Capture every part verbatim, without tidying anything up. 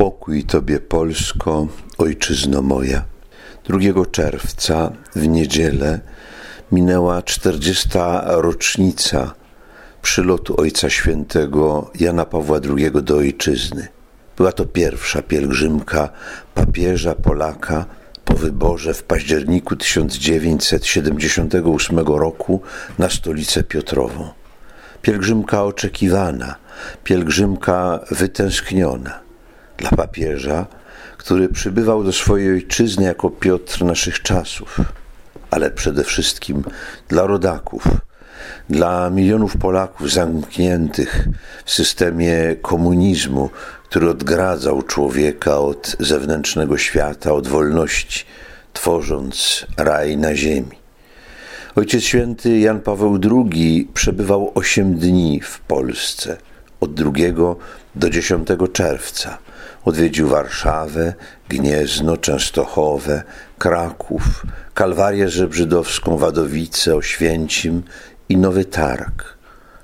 Pokój Tobie, Polsko, ojczyzno moja. drugiego czerwca w niedzielę minęła czterdziesta rocznica przylotu Ojca Świętego Jana Pawła drugiego do ojczyzny. Była to pierwsza pielgrzymka papieża Polaka po wyborze w październiku tysiąc dziewięćset siedemdziesiątego ósmego roku na stolicę Piotrową. Pielgrzymka oczekiwana, pielgrzymka wytęskniona dla papieża, który przybywał do swojej ojczyzny jako Piotr naszych czasów, ale przede wszystkim dla rodaków, dla milionów Polaków zamkniętych w systemie komunizmu, który odgradzał człowieka od zewnętrznego świata, od wolności, tworząc raj na ziemi. Ojciec Święty Jan Paweł drugi przebywał osiem dni w Polsce, od drugiego do dziesiątego czerwca. Odwiedził Warszawę, Gniezno, Częstochowę, Kraków, Kalwarię Żebrzydowską, Wadowice, Oświęcim i Nowy Targ.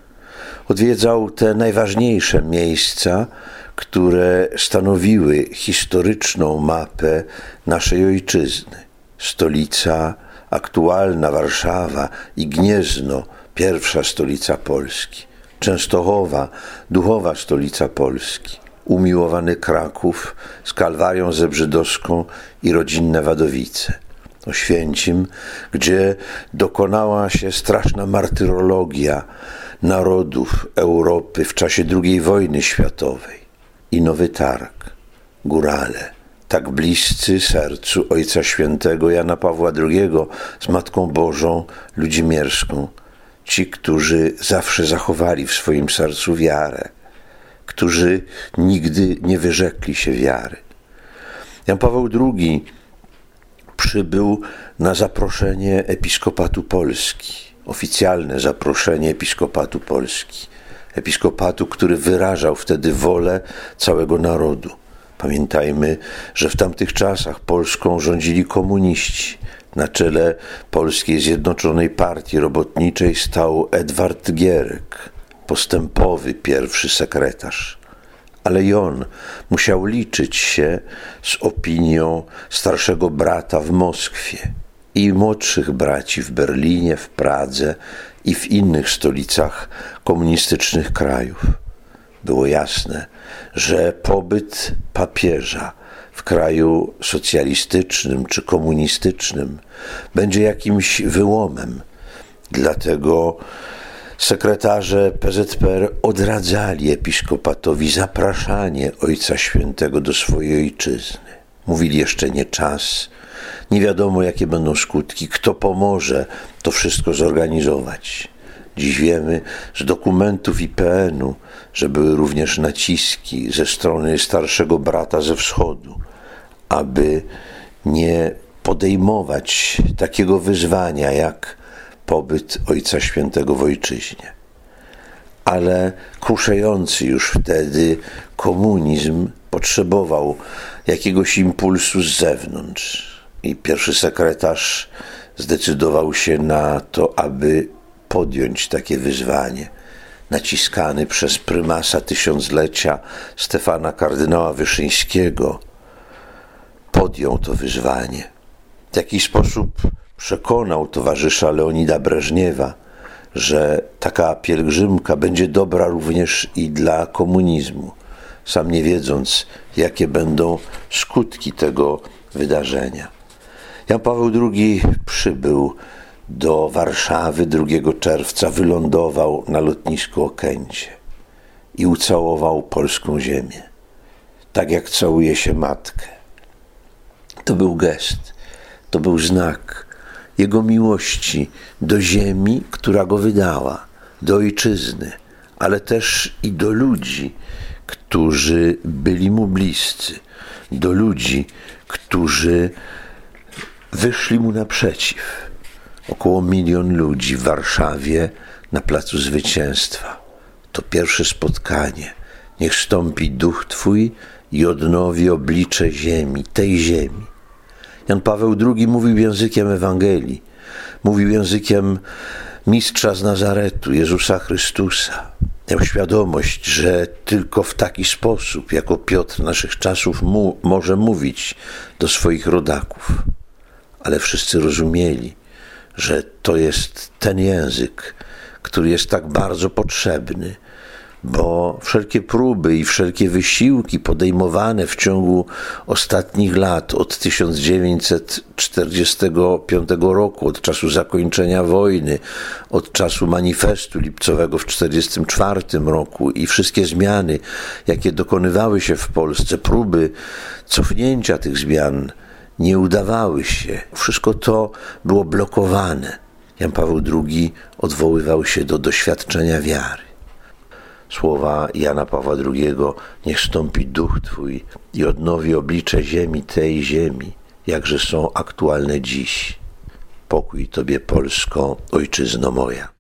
Odwiedzał te najważniejsze miejsca, które stanowiły historyczną mapę naszej ojczyzny. Stolica aktualna Warszawa i Gniezno, pierwsza stolica Polski. Częstochowa, duchowa stolica Polski. Umiłowany Kraków z Kalwarią Żebrzydowską i rodzinne Wadowice. Oświęcim, gdzie dokonała się straszna martyrologia narodów Europy w czasie drugiej wojny światowej. I Nowy Targ, górale, tak bliscy sercu Ojca Świętego Jana Pawła drugiego z Matką Bożą Ludzimierską. Ci, którzy zawsze zachowali w swoim sercu wiarę, którzy nigdy nie wyrzekli się wiary. Jan Paweł drugi przybył na zaproszenie Episkopatu Polski, oficjalne zaproszenie Episkopatu Polski, Episkopatu, który wyrażał wtedy wolę całego narodu. Pamiętajmy, że w tamtych czasach Polską rządzili komuniści. Na czele Polskiej Zjednoczonej Partii Robotniczej stał Edward Gierek, postępowy pierwszy sekretarz. Ale i on musiał liczyć się z opinią starszego brata w Moskwie i młodszych braci w Berlinie, w Pradze i w innych stolicach komunistycznych krajów. Było jasne, że pobyt papieża w kraju socjalistycznym czy komunistycznym będzie jakimś wyłomem. Dlatego sekretarze P Z P R odradzali episkopatowi zapraszanie Ojca Świętego do swojej ojczyzny. Mówili, jeszcze nie czas, nie wiadomo jakie będą skutki, kto pomoże to wszystko zorganizować. Dziś wiemy z dokumentów I P N u, że były również naciski ze strony starszego brata ze wschodu, aby nie podejmować takiego wyzwania jak pobyt Ojca Świętego w ojczyźnie. Ale kruszejący już wtedy komunizm potrzebował jakiegoś impulsu z zewnątrz i pierwszy sekretarz zdecydował się na to, aby podjąć takie wyzwanie. Naciskany przez prymasa tysiąclecia Stefana kardynała Wyszyńskiego, podjął to wyzwanie. W jakiś sposób przekonał towarzysza Leonida Breżniewa, że taka pielgrzymka będzie dobra również i dla komunizmu, sam nie wiedząc, jakie będą skutki tego wydarzenia. Jan Paweł drugi przybył do Warszawy drugiego czerwca, wylądował na lotnisku Okęcie i ucałował polską ziemię, tak jak całuje się matkę. To był gest, to był znak jego miłości do ziemi, która go wydała, do ojczyzny, ale też i do ludzi, którzy byli mu bliscy, do ludzi, którzy wyszli mu naprzeciw. Około milion ludzi w Warszawie na Placu Zwycięstwa. To pierwsze spotkanie. Niech stąpi duch Twój i odnowi oblicze ziemi, tej ziemi. Jan Paweł drugi mówił językiem Ewangelii, mówił językiem mistrza z Nazaretu, Jezusa Chrystusa. Miał świadomość, że tylko w taki sposób, jako Piotr naszych czasów, mu, może mówić do swoich rodaków. Ale wszyscy rozumieli, że to jest ten język, który jest tak bardzo potrzebny, bo wszelkie próby i wszelkie wysiłki podejmowane w ciągu ostatnich lat, od tysiąc dziewięćset czterdziestego piątego roku, od czasu zakończenia wojny, od czasu manifestu lipcowego w tysiąc dziewięćset czterdziestym czwartym roku i wszystkie zmiany, jakie dokonywały się w Polsce, próby cofnięcia tych zmian nie udawały się. Wszystko to było blokowane. Jan Paweł drugi odwoływał się do doświadczenia wiary. Słowa Jana Pawła drugiego: niech stąpi duch Twój i odnowi oblicze ziemi tej ziemi, jakże są aktualne dziś. Pokój Tobie, Polsko, ojczyzno moja.